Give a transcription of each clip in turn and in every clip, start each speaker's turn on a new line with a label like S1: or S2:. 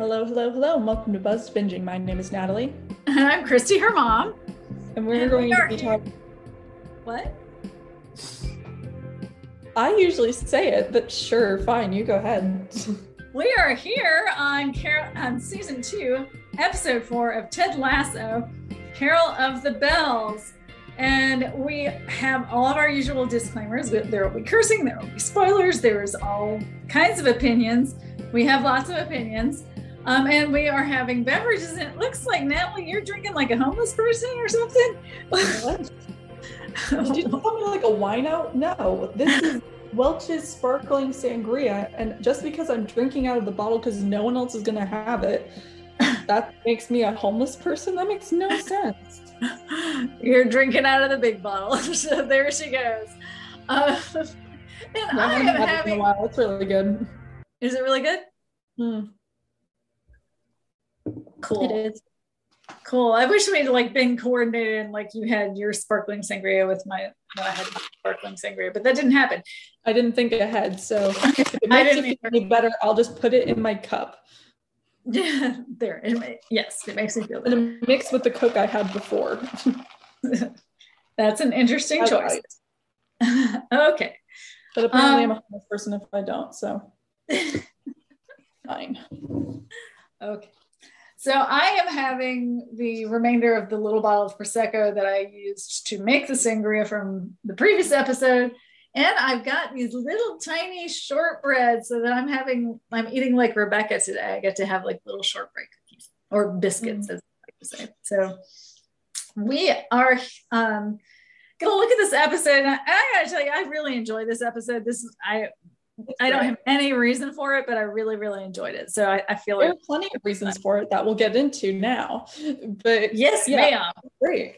S1: Hello, hello, hello, and welcome to Buzz Binging. My name is Natalie.
S2: And I'm Christy, her mom.
S1: And we're going to be talking...
S2: What?
S1: I usually say it, but sure, fine, you go ahead.
S2: We are here on season 2, episode 4 of Ted Lasso, Carol of the Bells. And we have all of our usual disclaimers. There will be cursing, there will be spoilers, there's all kinds of opinions. We have lots of opinions. And we are having beverages, and it looks like, Natalie, you're drinking like a homeless person or something.
S1: What? Did you call me like a wino? No, this is Welch's Sparkling Sangria, and just because I'm drinking out of the bottle because no one else is going to have it, that makes me a homeless person? That makes no sense.
S2: You're drinking out of the big bottle, so there she goes. And I am having...
S1: It's really good.
S2: Is it really good? Cool.
S1: It is.
S2: Cool. I wish we'd been coordinated and you had your sparkling sangria with I had my sparkling sangria, but that didn't happen.
S1: I didn't think ahead, so if it makes it feel any better, I'll just put it in my cup.
S2: Yeah, there. Yes, it makes me feel better.
S1: And mix with the Coke I had before.
S2: That's an interesting choice. Right. Okay.
S1: But apparently I'm a homeless person if I don't, so fine.
S2: Okay. So I am having the remainder of the little bottle of Prosecco that I used to make the sangria from the previous episode. And I've got these little tiny shortbreads so that I'm eating like Rebecca today. I get to have little shortbread cookies or biscuits, as I like to say. So we are going to look at this episode. And I got to tell you, I really enjoy this episode. I don't have any reason for it, but I really, really enjoyed it. So I feel
S1: there are plenty of reasons for it that we'll get into now. But
S2: yes,
S1: yeah, ma'am. Great.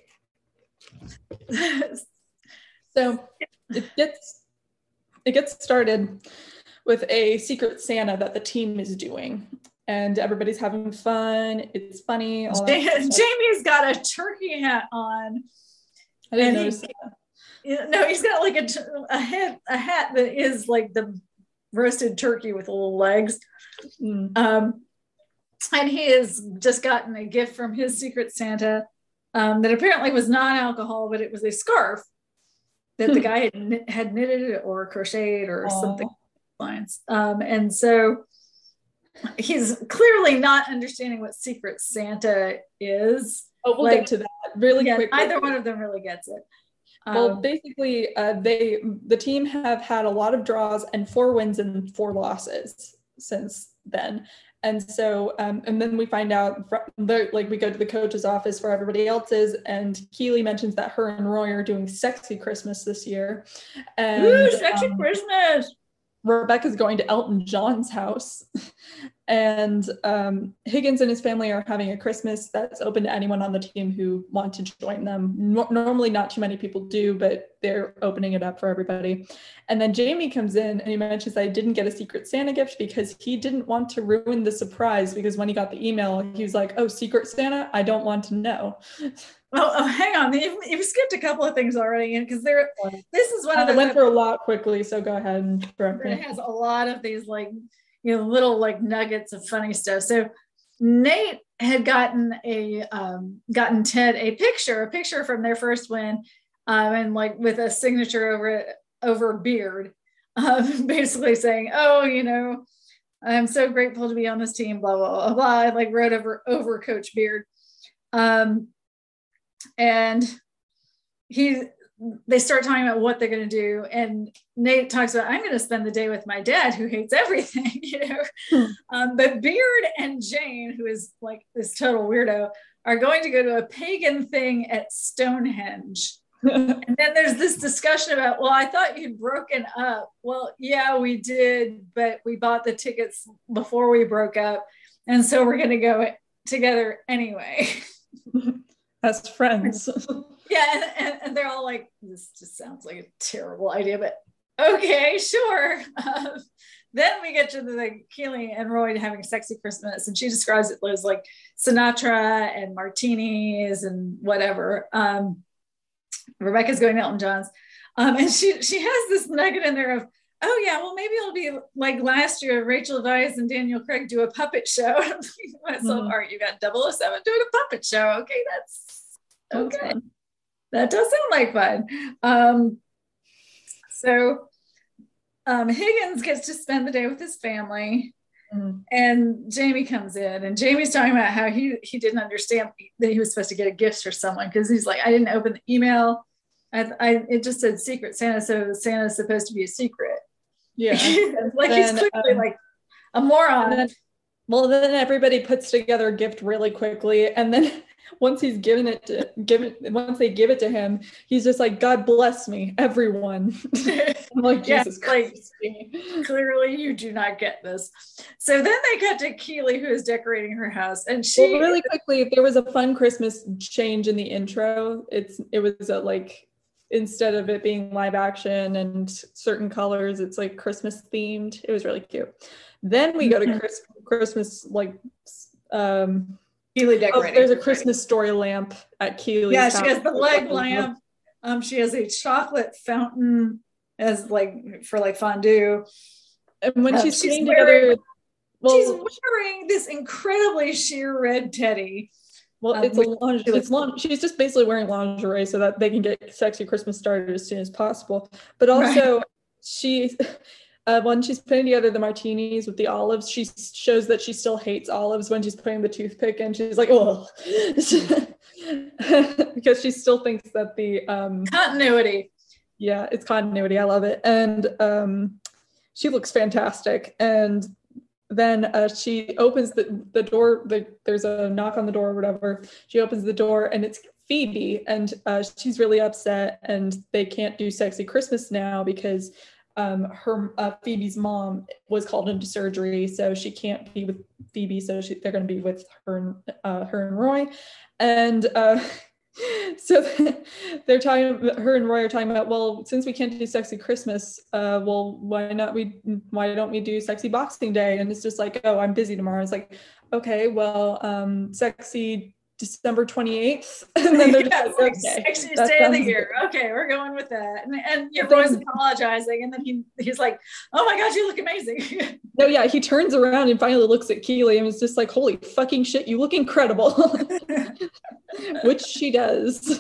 S1: So it gets started with a secret Santa that the team is doing, and everybody's having fun. It's funny.
S2: Jamie's got a turkey hat on.
S1: I didn't notice that.
S2: No, he's got a hat that is like the roasted turkey with little legs. And he has just gotten a gift from his secret Santa that apparently was non-alcohol, but it was a scarf that the guy had knitted or crocheted or something lines. And so he's clearly not understanding what secret Santa is.
S1: Oh, we'll get to that really quickly.
S2: Either one of them really gets it.
S1: Well, basically, the team have had a lot of draws and 4 wins and 4 losses since then. And so, and then we find out, we go to the coach's office for everybody else's, and Keely mentions that her and Roy are doing Sexy Christmas this year. And,
S2: ooh, Sexy Christmas!
S1: Rebecca's going to Elton John's house. And Higgins and his family are having a Christmas that's open to anyone on the team who want to join them. Normally not too many people do, but they're opening it up for everybody. And then Jamie comes in and he mentions that he didn't get a secret Santa gift because he didn't want to ruin the surprise, because when he got the email, he was like, oh, secret Santa? I don't want to know.
S2: Oh, hang on. You've skipped a couple of things already, because this is one of the...
S1: I went through a lot quickly, so go ahead and correct me.
S2: It has a lot of these little nuggets of funny stuff. So Nate had gotten Ted a picture from their first win, and with a signature over Beard, basically saying, oh, I'm so grateful to be on this team, blah, blah, blah, blah. Wrote over Coach Beard. And they start talking about what they're going to do, and Nate talks about, I'm going to spend the day with my dad who hates everything, but Beard and Jane, who is this total weirdo, are going to go to a pagan thing at Stonehenge. And then there's this discussion about, well, I thought you'd broken up. Well, yeah, we did, but we bought the tickets before we broke up, and so we're going to go together anyway.
S1: As friends.
S2: Yeah, and they're all like, this just sounds like a terrible idea, but okay, sure. Then we get to the Keely and Roy having Sexy Christmas, and she describes it as Sinatra and martinis and whatever. Rebecca's going to Elton John's, and she has this nugget in there of, oh yeah, well maybe it'll be like last year, Rachel Weisz and Daniel Craig do a puppet show. Maybe it'll be like last year, Rachel Weisz and Daniel Craig do a puppet show. I'm thinking to myself, all right, you got 007 doing a puppet show. Okay, that's okay.
S1: Fun.
S2: That does sound like fun. So Higgins gets to spend the day with his family. And Jamie comes in, and Jamie's talking about how he didn't understand that he was supposed to get a gift for someone, because he's like, I didn't open the email. It just said Secret Santa, so Santa's supposed to be a secret.
S1: Yeah.
S2: Like he's clearly like a moron.
S1: Then everybody puts together a gift really quickly, and then once they give it to him, he's just like, God bless me, everyone. I'm like, Jesus Christ.
S2: Like, clearly you do not get this. So then they cut to Keeley, who is decorating her house, and
S1: really quickly, there was a fun Christmas change in the intro. It was like, instead of it being live action and certain colors, it's like Christmas themed. It was really cute. Then we go to Christmas, like
S2: Keeley decorating.
S1: There's a Christmas story lamp at Keeley's house.
S2: She has the leg lamp. She has a chocolate fountain as like for like fondue.
S1: And when she's putting together,
S2: she's wearing this incredibly sheer red teddy.
S1: Well, she's just basically wearing lingerie so that they can get Sexy Christmas started as soon as possible. But also, when she's putting together the martinis with the olives, she shows that she still hates olives when she's putting the toothpick in. She's like, oh, because she still thinks that the
S2: continuity.
S1: Yeah, it's continuity. I love it. And she looks fantastic. And then she opens the door. There's a knock on the door or whatever. She opens the door, and it's Phoebe, and she's really upset, and they can't do Sexy Christmas now because Phoebe's mom was called into surgery, so she can't be with Phoebe, so they're going to be with her and Roy. And so her and Roy are talking about, well, since we can't do Sexy Christmas, well, why don't we do Sexy Boxing Day? And it's just like, oh, I'm busy tomorrow. It's like, okay, well, Sexy December 28th. And then they're just like, okay,
S2: Sexiest day of the year. Okay, we're going with that. And Roy's apologizing, and then he's like, oh my God, you look amazing.
S1: No, yeah, he turns around and finally looks at Keeley and is just like, holy fucking shit, you look incredible. Which she does.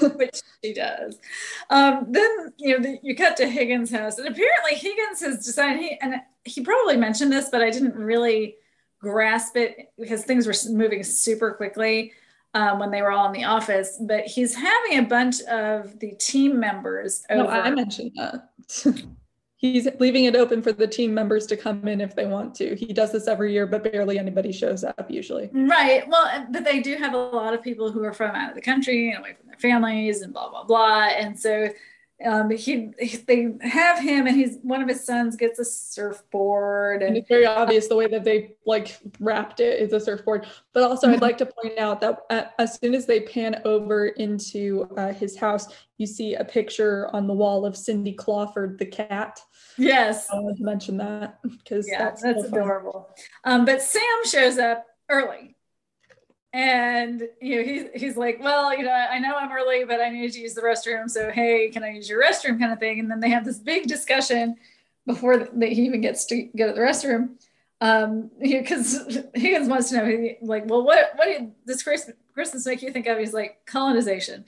S2: Then you cut to Higgins' house, and apparently Higgins has decided, and he probably mentioned this, but I didn't really grasp it because things were moving super quickly when they were all in the office. But he's having a bunch of the team members over.
S1: No, I mentioned that. He's leaving it open for the team members to come in if they want to. He does this every year, but barely anybody shows up usually.
S2: Right. Well, but they do have a lot of people who are from out of the country and away from their families and blah, blah, blah. And so they have him, and one of his sons gets a surfboard. And
S1: it's very obvious the way that they like wrapped it is a surfboard. But also I'd like to point out that as soon as they pan over into his house, you see a picture on the wall of Cindy Clawford, the cat.
S2: Yes.
S1: I wanted to mention that because that's
S2: adorable. But Sam shows up early. And he's like, well, I know I'm early, but I need to use the restroom. So, hey, can I use your restroom, kind of thing? And then they have this big discussion before he even gets to go to the restroom. Because Higgins wants to know, like, well, what did this Christmas make you think of? He's like, colonization.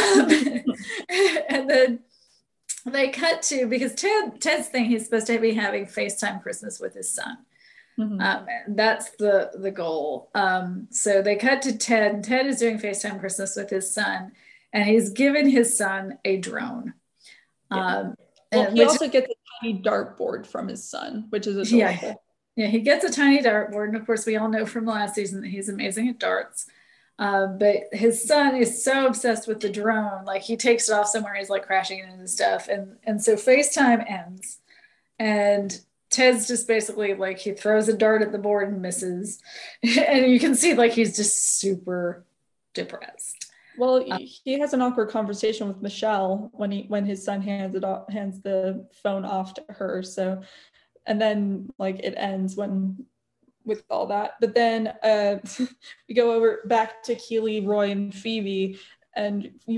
S2: And then they cut to, because Ted's thing, he's supposed to be having FaceTime Christmas with his son. Mm-hmm. That's the goal. So they cut to Ted. Ted is doing FaceTime Christmas with his son, and he's given his son a drone.
S1: Yeah. He also gets a tiny dartboard from his son, which is adorable.
S2: Yeah, he gets a tiny dartboard, and of course we all know from last season that he's amazing at darts. But his son is so obsessed with the drone, like he takes it off somewhere, he's like crashing it into stuff, and so FaceTime ends, and Ted's just basically like, he throws a dart at the board and misses. And you can see like he's just super depressed.
S1: Well, he has an awkward conversation with Michelle when his son hands the phone off to her. So, and then like it ends with all that. But then we go back to Keeley, Roy, and Phoebe, and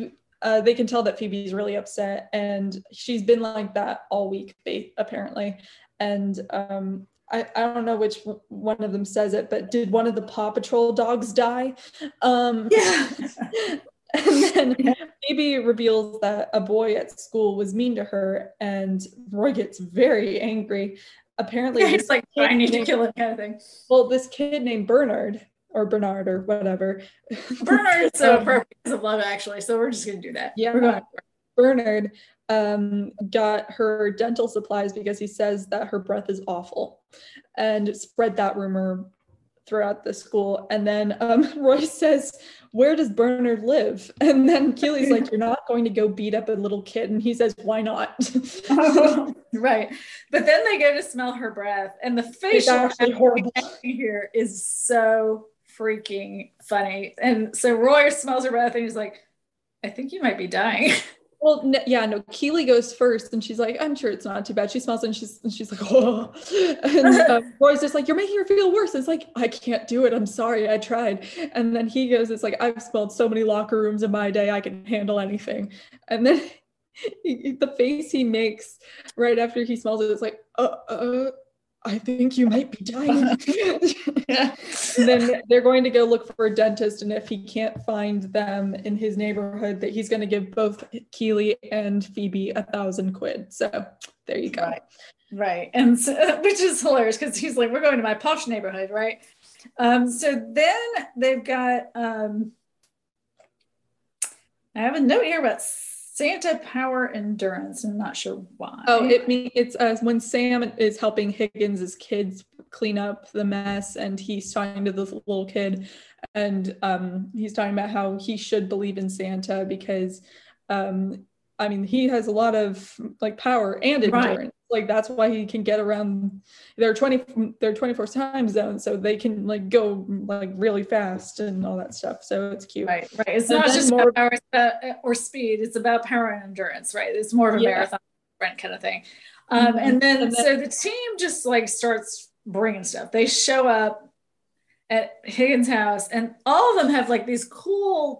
S1: they can tell that Phoebe's really upset, and she's been like that all week, apparently. And I don't know which one of them says it, but did one of the Paw Patrol dogs die?
S2: Yeah.
S1: And then Phoebe reveals that a boy at school was mean to her, and Roy gets very angry. Apparently,
S2: yeah, he's like, I need to kill him, kind of thing.
S1: Well, this kid named Bernard or whatever.
S2: Bernard is so appropriate because of Love Actually, so we're just gonna do that.
S1: Yeah,
S2: we're going.
S1: Bernard got her dental supplies because he says that her breath is awful, and spread that rumor throughout the school. And then Roy says, where does Bernard live? And then Keely's like, you're not going to go beat up a little kid. And he says, why not?
S2: Right. But then they go to smell her breath, and the facial
S1: actually horrible
S2: here is so freaking funny. And so Roy smells her breath and he's like, I think you might be dying.
S1: Well, no, Keely goes first, and she's like, I'm sure it's not too bad. She smells it, and she's like, oh. And Roy's just like, you're making her feel worse. It's like, I can't do it. I'm sorry. I tried. And then he goes, it's like, I've smelled so many locker rooms in my day. I can handle anything. And then the face he makes right after he smells it is like, I think you might be dying.
S2: Yeah.
S1: And then they're going to go look for a dentist, and if he can't find them in his neighborhood, that he's going to give both Keely and Phoebe £1,000. So there you go.
S2: Right. And so, which is hilarious because he's like, we're going to my posh neighborhood, right? So then they've got I have a note here about Santa Power Endurance. I'm not sure why.
S1: Oh, it's when Sam is helping Higgins' kids clean up the mess, and he's talking to this little kid, and he's talking about how he should believe in Santa because, he has a lot of like power and endurance. Right. Like that's why he can get around. They're 24 time zones, so they can like go like really fast and all that stuff. So it's cute.
S2: Right. It's not just about power or speed. It's about power and endurance. Right. It's more of a marathon sprint kind of thing. And then so the team just like starts bringing stuff. They show up at Higgins' house, and all of them have like these cool,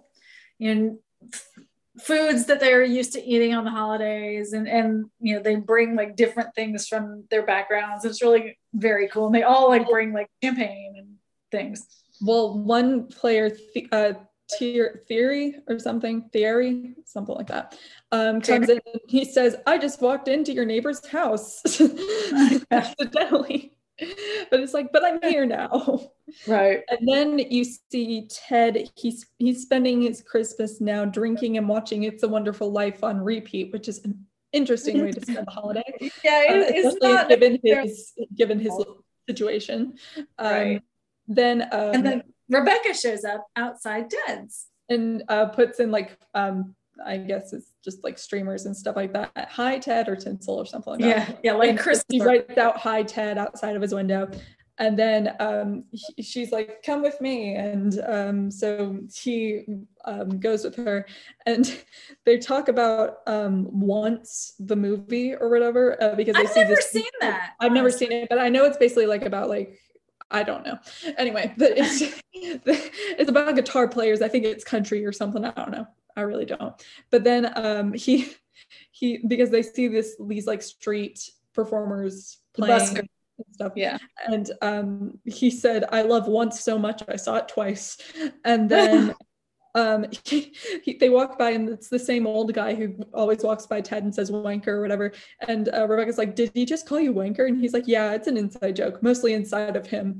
S2: foods that they're used to eating on the holidays, and they bring like different things from their backgrounds. It's really very cool, and they all like bring like champagne and things.
S1: Well, one player Thierry something like that comes in, and he says, I just walked into your neighbor's house accidentally. But it's like, but I'm here now.
S2: Right.
S1: And then you see Ted, he's spending his Christmas now drinking and watching It's a Wonderful Life on repeat, which is an interesting way to spend the holiday.
S2: Yeah, it's not
S1: given his situation.
S2: Right.
S1: And
S2: then Rebecca shows up outside Ted's
S1: and puts in like I guess it's just like streamers and stuff like that. Hi Ted, or tinsel or something like that.
S2: Yeah, like Chris.
S1: He writes out Hi Ted outside of his window, and then she's like, come with me, and so he goes with her, and they talk about Once the movie or whatever, because
S2: I've never seen that.
S1: I've never seen it, but I know it's basically like about like, I don't know. Anyway, but it's about guitar players. I think it's country or something. I don't know. I really don't. But then he because they see these like street performers playing and stuff.
S2: Yeah.
S1: And he said, I love Once so much I saw it twice. And then they walk by, and it's the same old guy who always walks by Ted and says wanker or whatever. And Rebecca's like, did he just call you wanker? And he's like, yeah, it's an inside joke, mostly inside of him.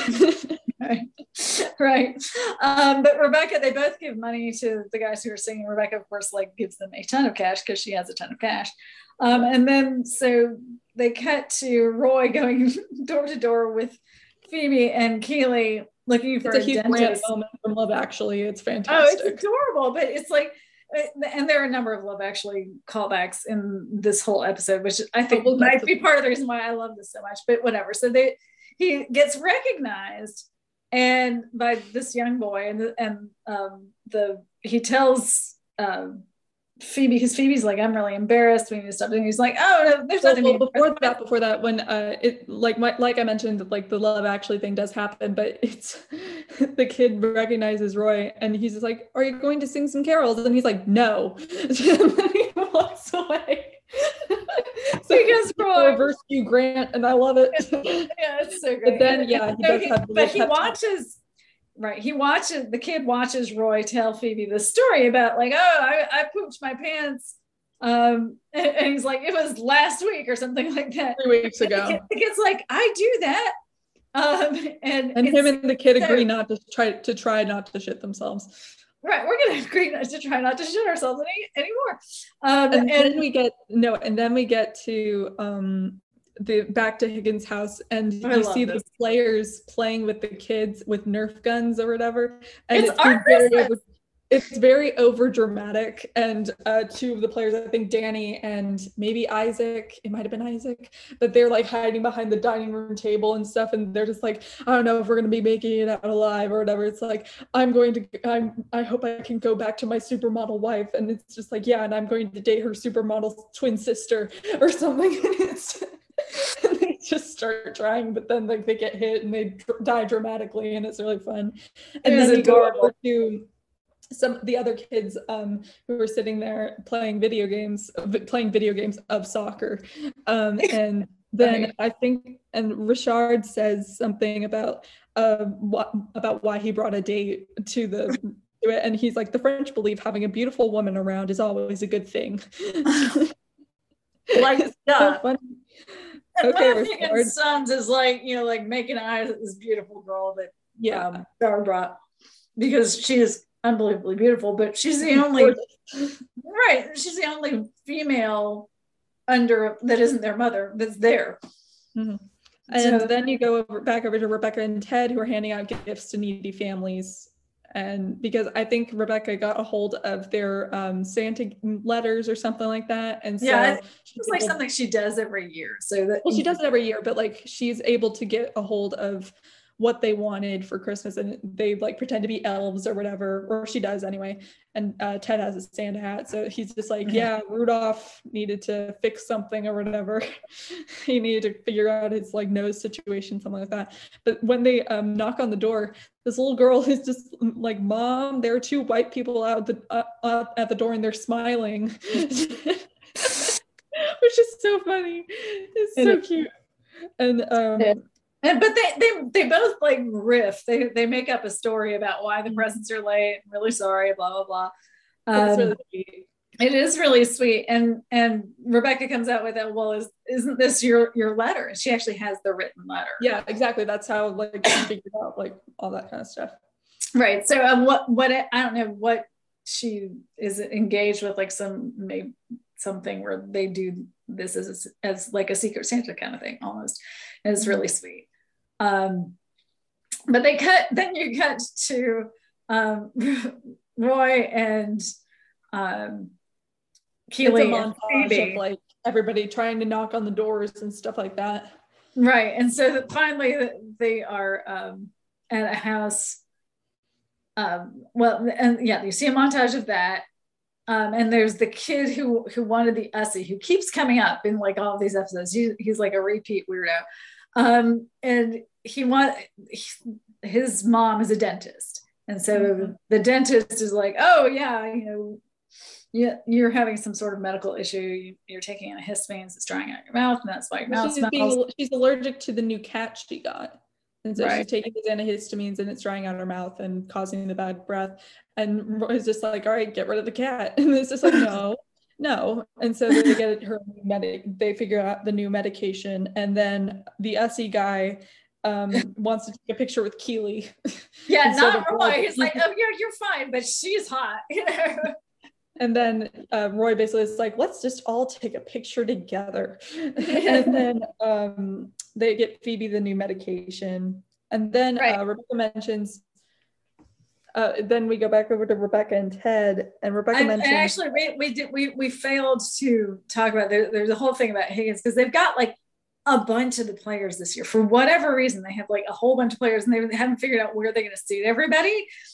S2: Right. But Rebecca, they both give money to the guys who are singing. Rebecca, of course, like gives them a ton of cash because she has a ton of cash. And then so they cut to Roy going door to door with Phoebe and Keely looking for
S1: a huge
S2: dentist.
S1: Moment from Love Actually. It's fantastic.
S2: Oh, it's adorable, but it's like, and there are a number of Love Actually callbacks in this whole episode, which I think might be part of the reason why I love this so much. But whatever. So he gets recognized, and by this young boy, and he tells Phoebe, because Phoebe's like, I'm really embarrassed, we need to stop. And he's like, oh no, there's nothing
S1: Well, before that, when it like I mentioned, like the Love Actually thing does happen, but it's the kid recognizes Roy and he's just like, are you going to sing some carols? And he's like, no. And then he walks away. So
S2: because Roy
S1: reverse Hugh Grant, and I love it.
S2: Yeah, it's so great.
S1: But then he does have
S2: but he watches. Right. The kid watches Roy tell Phoebe the story about like, oh, I pooped my pants. And he's like, it was last week or something like that.
S1: 3 weeks ago.
S2: The kid's like, I do that.
S1: And him and the kid agree not to try not to shit themselves.
S2: Right, we're gonna agree to try not to shit ourselves anymore.
S1: And then we get to the back to Higgins' house, and you see the players playing with the kids with Nerf guns or whatever, and it's very over dramatic. And two of the players, I think Danny and maybe Isaac, it might have been Isaac, but they're like hiding behind the dining room table and stuff, and they're just like, I don't know if we're gonna be making it out alive or whatever. It's like, I hope I can go back to my supermodel wife, and it's just like, yeah, and I'm going to date her supermodel twin sister or something. And they just start trying, but then like they get hit and they die dramatically, and it's really fun. And then we go over to the other kids who were sitting there playing video games of soccer, and then I think, and Richard says something about why he brought a date to it, and he's like, the French believe having a beautiful woman around is always a good thing.
S2: Like, yeah.
S1: So
S2: okay, Higgins' sons is like, like making eyes at this beautiful girl that Star brought, because she is unbelievably beautiful, but she's the only she's the only female that isn't their mother that's there.
S1: Mm-hmm. And so, then you go back over to Rebecca and Ted, who are handing out gifts to needy families. And because I think Rebecca got a hold of their Santa letters or something like that, and so
S2: it's like something she does every year. So that
S1: she does it every year, but like she's able to get a hold of what they wanted for Christmas, and they like pretend to be elves or whatever, or she does anyway. And Ted has a Santa hat, so he's just like, yeah, Rudolph needed to fix something or whatever. He needed to figure out his like nose situation, something like that. But when they knock on the door, this little girl is just like, Mom, there are two white people out at the door and they're smiling. Which is so funny. It's so cute. And
S2: but they both like riff. They make up a story about why the presents are late. I'm really sorry, blah blah blah. It's really sweet. It is really sweet. And Rebecca comes out with it. Well, isn't this your letter? And she actually has the written letter.
S1: Yeah, exactly. That's how like she figured out like all that kind of stuff.
S2: Right. So what I don't know what she is engaged with, like something where they do this as like a Secret Santa kind of thing almost. And it's really sweet. But then you cut to Roy and Keely and Phoebe,
S1: of like everybody trying to knock on the doors and stuff like that.
S2: Right. And so finally they are at a house. You see a montage of that. And there's the kid who wanted the Ussie, who keeps coming up in like all of these episodes. He's like a repeat weirdo. And his mom is a dentist. And so the dentist is like, oh yeah, you're having some sort of medical issue. You're taking antihistamines, it's drying out your mouth, and that's why your mouth smells.
S1: She's allergic to the new cat she got. And so she's taking these antihistamines and it's drying out her mouth and causing the bad breath. And Roy's just like, all right, get rid of the cat. And it's just like, no. And so they get her they figure out the new medication. And then the Ussie guy wants to take a picture with Keely.
S2: Yeah, not Roy. He's like, oh yeah, you're fine, but she's hot.
S1: And then Roy basically is like, let's just all take a picture together. And then they get Phoebe the new medication. And then Rebecca mentions, then we go back over to Rebecca and Ted. And Rebecca mentions. And
S2: actually, we failed to talk about, there's a whole thing about Higgins, because they've got like a bunch of the players this year. For whatever reason, they have like a whole bunch of players and they haven't figured out where they're going to seat everybody.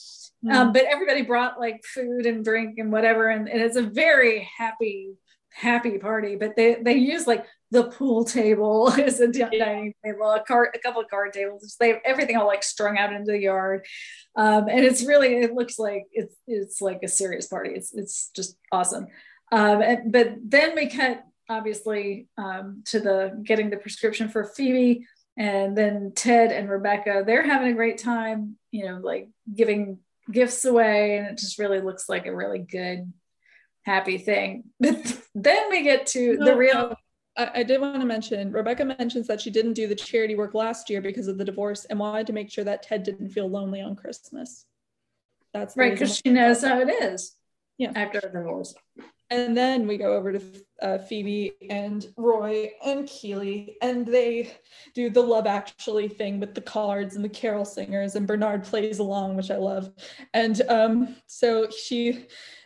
S2: But everybody brought like food and drink and whatever, and it's a very happy party. But they use like the pool table as a dining table, a couple of card tables. They have everything all like strung out into the yard, and it looks like it's like a serious party. It's just awesome. But then we cut obviously to the getting the prescription for Phoebe, and then Ted and Rebecca. They're having a great time, like giving gifts away, and it just really looks like a really good, happy thing. But then we get to the real.
S1: I did want to mention, Rebecca mentions that she didn't do the charity work last year because of the divorce and wanted to make sure that Ted didn't feel lonely on Christmas. That's
S2: right, because she knows how it is.
S1: Yeah,
S2: after a divorce.
S1: And then we go over to Phoebe and Roy and Keeley, and they do the Love Actually thing with the cards and the carol singers, and Bernard plays along, which I love. And so she's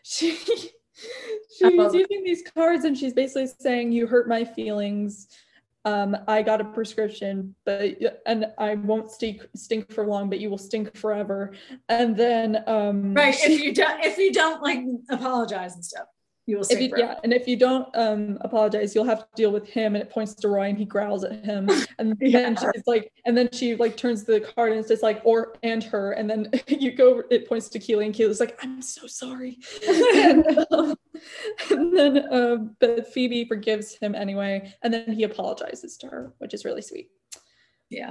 S1: using these cards, and she's basically saying, "You hurt my feelings. I got a prescription, and I won't stink for long, but you will stink forever." And then
S2: right, if you don't like apologize and stuff, you will stink forever.
S1: Yeah, and if you don't apologize, you'll have to deal with him. And it points to Roy, and he growls at him. And then she's like, and then she like turns to the card, and it's just like, and her. And then it points to Keeley, and Keeley's like, "I'm so sorry." and then but Phoebe forgives him anyway, and then he apologizes to her, which is really sweet.
S2: Yeah.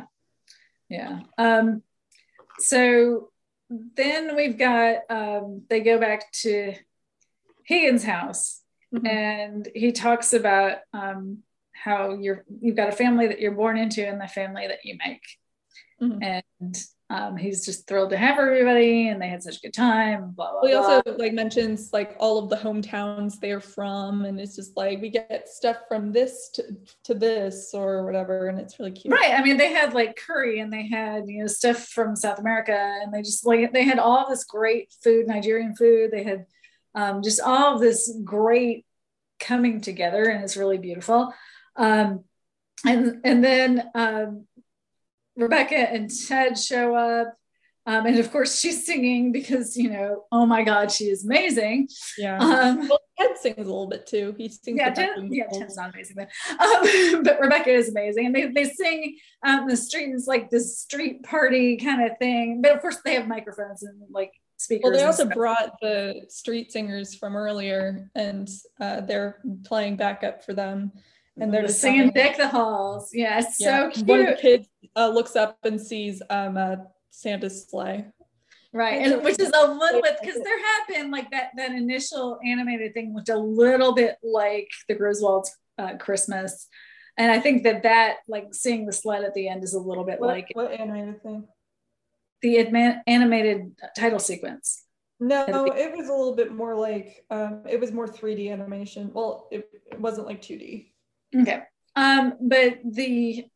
S2: So then we've got they go back to Higgins' house, and he talks about how you've got a family that you're born into and the family that you make. And he's just thrilled to have everybody, and they had such a good time, blah, blah,
S1: well, he also
S2: blah.
S1: like mentions like all of the hometowns they're from, and it's just like we get stuff from this to this or whatever, and it's really cute.
S2: Right. I mean, they had like curry, and they had stuff from South America, and they just like they had all this great food, Nigerian food. They had just all of this great coming together, and it's really beautiful. And then Rebecca and Ted show up, and of course she's singing because oh my God, she is amazing.
S1: Yeah. Well, Ted sings a little bit too. He sings.
S2: Yeah, Ted's not amazing then, but Rebecca is amazing, and they sing out in the street. It's like this street party kind of thing, but of course they have microphones and like speakers.
S1: Well, they also brought the street singers from earlier, and they're playing backup for them, and they're just
S2: singing "Deck the Halls." Yeah, it's so cute.
S1: One of the kids looks up and sees Santa's sleigh.
S2: Right, and which is a little bit, because there had been like that initial animated thing looked a little bit like the Griswolds Christmas, and I think that like seeing the sled at the end is a little bit like
S1: what animated thing?
S2: The animated title sequence.
S1: No, it was a little bit more like it was more 3D animation. Well, it wasn't like 2D.
S2: Okay, but the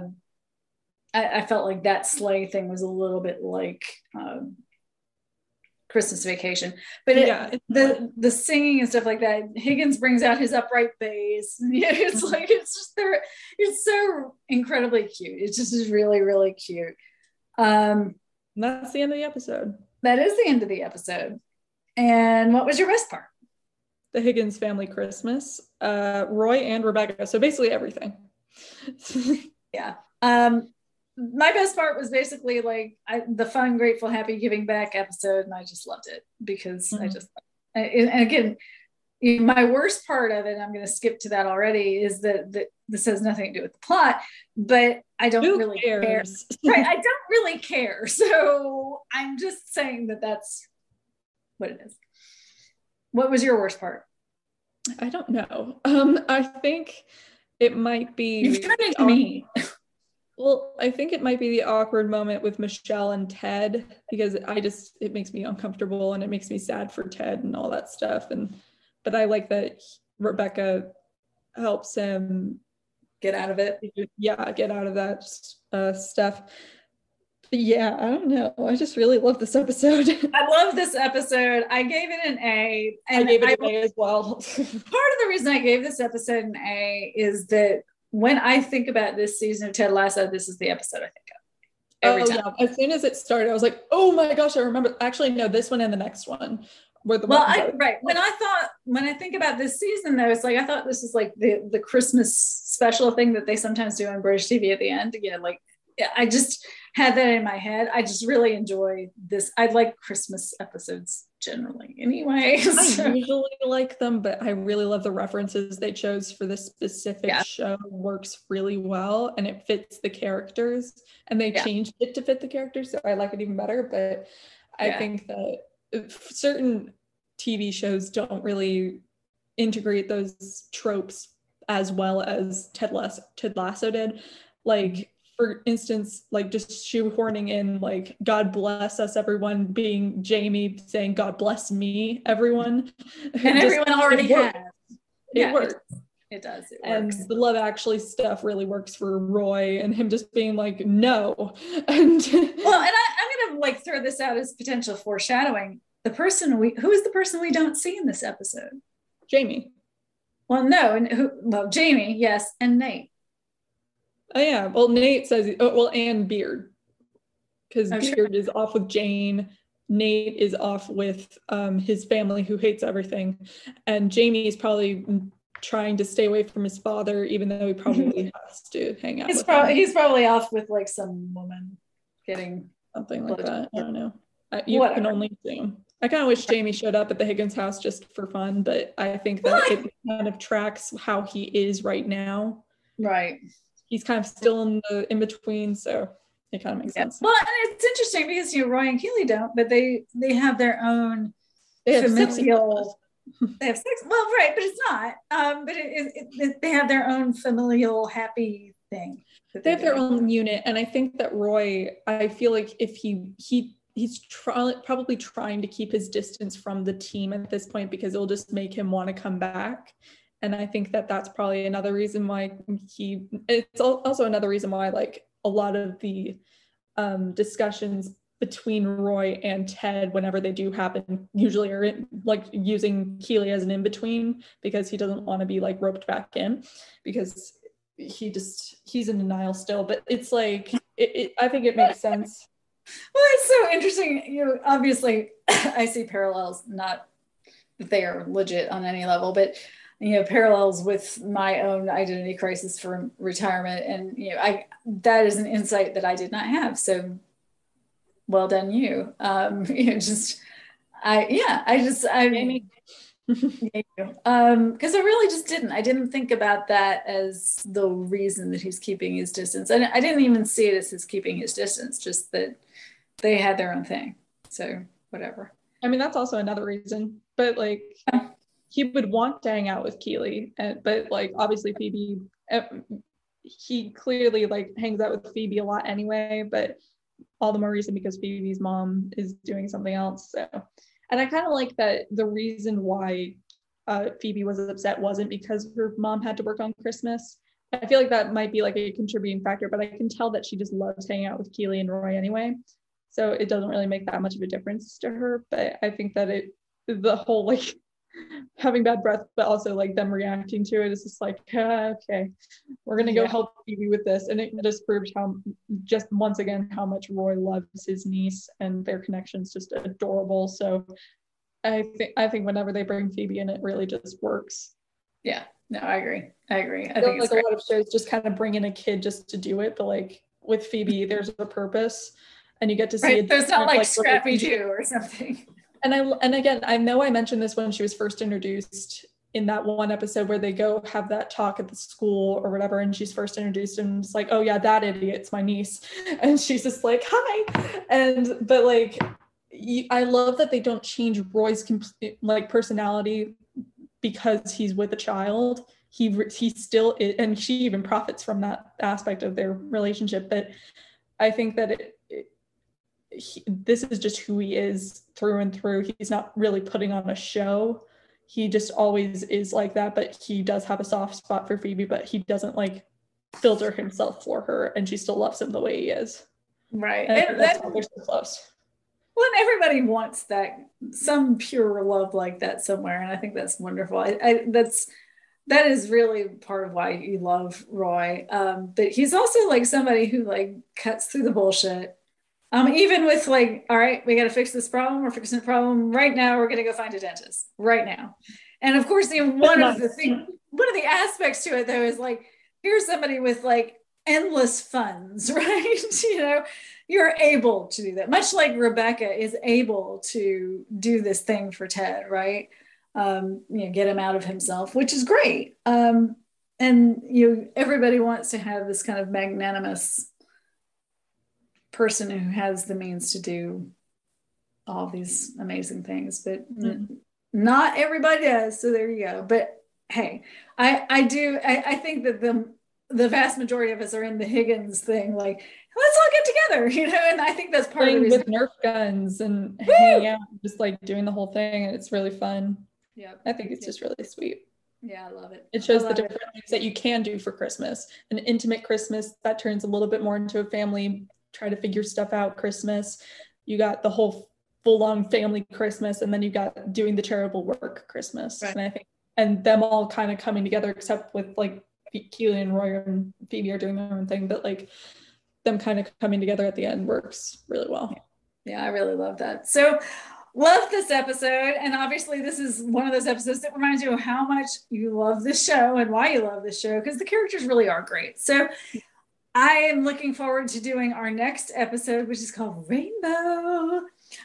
S2: I felt like that sleigh thing was a little bit like Christmas Vacation, but the singing and stuff like that. Higgins brings out his upright bass. It's like it's so incredibly cute. It just is really, really cute.
S1: That's the end of the episode.
S2: That is the end of the episode. And what was your best part?
S1: The Higgins family Christmas, Roy and Rebecca. So basically everything.
S2: Yeah. My best part was basically like the fun, grateful, happy, giving back episode, and I just loved it because and again, my worst part of it, I'm going to skip to that already, is that this has nothing to do with the plot, but I don't really care. Right, I don't really care. So I'm just saying that's what it is. What was your worst part?
S1: I don't know. I think it might be.
S2: You've turned into me.
S1: Well, I think it might be the awkward moment with Michelle and Ted, because it makes me uncomfortable, and it makes me sad for Ted and all that stuff. But I like that Rebecca helps him
S2: get out of it.
S1: Yeah, get out of that stuff. But yeah, I don't know. I just really love this episode.
S2: I love this episode. I gave it an A.
S1: And I gave it an A as well.
S2: Part of the reason I gave this episode an A is that when I think about this season of Ted Lasso, this is the episode I think of. every
S1: Oh
S2: time.
S1: yeah. As soon as it started, I was like, oh my gosh, I remember. Actually, no, this one and the next one were the
S2: Well,
S1: ones I
S2: right. When I think about this season, though, it's like I thought this was like the Christmas special thing that they sometimes do on British TV at the end. Again, like I just had that in my head. I just really enjoy this. I like Christmas episodes generally, anyway.
S1: I usually like them, but I really love the references they chose for this specific show. Works really well, and it fits the characters. And they changed it to fit the characters, so I like it even better. But I think that certain TV shows don't really integrate those tropes as well as Ted Lasso did. Like, for instance, like just shoehorning in like God bless us everyone being Jamie saying God bless me everyone.
S2: And everyone already has.
S1: It works.
S2: It does. It
S1: and
S2: works.
S1: the Love Actually stuff really works for Roy, and him just being like, no. And
S2: well, and I'm gonna like throw this out as potential foreshadowing. Who is the person we don't see in this episode?
S1: Jamie.
S2: Well, no, and Jamie, yes, and Nate.
S1: Oh yeah, well Nate says, and Beard, because Beard is off with Jane. Nate is off with his family who hates everything, and Jamie is probably trying to stay away from his father, even though he probably has to hang out.
S2: He's probably off with like some woman getting
S1: something like that. I don't know. You can only assume. I kind of wish Jamie showed up at the Higgins house just for fun, but I think that it kind of tracks how he is right now.
S2: Right.
S1: He's kind of still in between, so it kind of makes sense.
S2: Well, and it's interesting because Roy and Keeley don't, but they have their own familial. They have sex. Well, right, but it's not. But they have their own familial happy thing.
S1: They have their own unit, and I think that Roy. I feel like if he's probably trying to keep his distance from the team at this point because it'll just make him want to come back. And I think that that's probably another reason why it's also another reason why like a lot of the discussions between Roy and Ted, whenever they do happen, usually are like using Keeley as an in-between because he doesn't want to be like roped back in because he's in denial still. But it's like, I think it makes sense.
S2: Well, it's so interesting. Obviously I see parallels, not that they are legit on any level, but parallels with my own identity crisis for retirement. And, that is an insight that I did not have. So well done you. Because I really just didn't. I didn't think about that as the reason that he's keeping his distance. And I didn't even see it as his keeping his distance, just that they had their own thing. So whatever.
S1: I mean, that's also another reason, but like he would want to hang out with Keeley, but like obviously Phoebe, he clearly like hangs out with Phoebe a lot anyway, but all the more reason because Phoebe's mom is doing something else. So, and I kind of like that the reason why Phoebe was upset wasn't because her mom had to work on Christmas. I feel like that might be like a contributing factor, but I can tell that she just loves hanging out with Keeley and Roy anyway. So it doesn't really make that much of a difference to her. But I think that the whole like having bad breath, but also like them reacting to it is just like, okay, we're going to go help Phoebe with this. And it just proved just once again, how much Roy loves his niece and their connection's just adorable. So I think whenever they bring Phoebe in, it really just works.
S2: Yeah, no, I agree. I think
S1: like a lot of shows just kind of bring in a kid just to do it. But like with Phoebe, there's a purpose and you get to see
S2: it. There's not like Scrappy Doo or something.
S1: And again, I know I mentioned this when she was first introduced in that one episode where they go have that talk at the school or whatever, and she's first introduced and it's like, oh yeah, that idiot's my niece, and she's just like, hi, but like I love that they don't change Roy's like personality because he's with a child. He still is, and she even profits from that aspect of their relationship. But I think that this is just who he is through and through. He's not really putting on a show. He just always is like that, but he does have a soft spot for Phoebe, but he doesn't like filter himself for her, and she still loves him the way he is.
S2: Right.
S1: And that's why they're so close.
S2: Well, and everybody wants that, some pure love like that somewhere, and I think that's wonderful. that is really part of why you love Roy. But he's also like somebody who like cuts through the bullshit. Even with like, all right, we got to fix this problem. We're fixing the problem right now. We're going to go find a dentist right now. And of course, one of the aspects to it though is like, here's somebody with like endless funds, right? You're able to do that, much like Rebecca is able to do this thing for Ted, right? Get him out of himself, which is great. And everybody wants to have this kind of magnanimous person who has the means to do all these amazing things, but not everybody does. So there you go. But hey, I think that the vast majority of us are in the Higgins thing, like, let's all get together, and I think that's part of the reason.
S1: With Nerf guns and hanging out, just like doing the whole thing, and it's really fun.
S2: Yeah,
S1: I think it's just really sweet.
S2: Yeah, I love it.
S1: It shows the different things that you can do for Christmas. An intimate Christmas that turns a little bit more into a family, try to figure stuff out Christmas. You got the whole full-on family Christmas, and then you got doing the charitable work Christmas. Right. And I think, and them all kind of coming together, except with like Keely and Roy and Phoebe are doing their own thing, but like them kind of coming together at the end works really well.
S2: Yeah, I really love that. So love this episode. And obviously this is one of those episodes that reminds you of how much you love this show and why you love this show, because the characters really are great. So I am looking forward to doing our next episode, which is called Rainbow.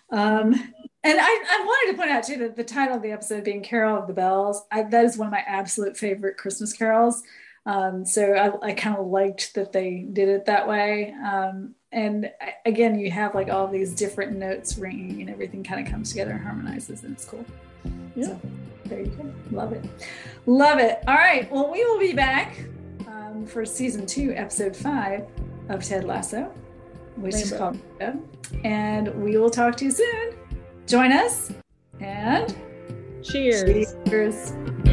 S2: And I wanted to point out too that the title of the episode being Carol of the Bells, that is one of my absolute favorite Christmas carols. So I kind of liked that they did it that way. And again, you have like all these different notes ringing and everything kind of comes together and harmonizes, and it's cool. Yeah. So there you go. Love it. Love it. All right. Well, we will be back for season 2, episode 5 of Ted Lasso, which is called Rainbow. And we will talk to you soon. Join us and
S1: cheers.
S2: Cheers.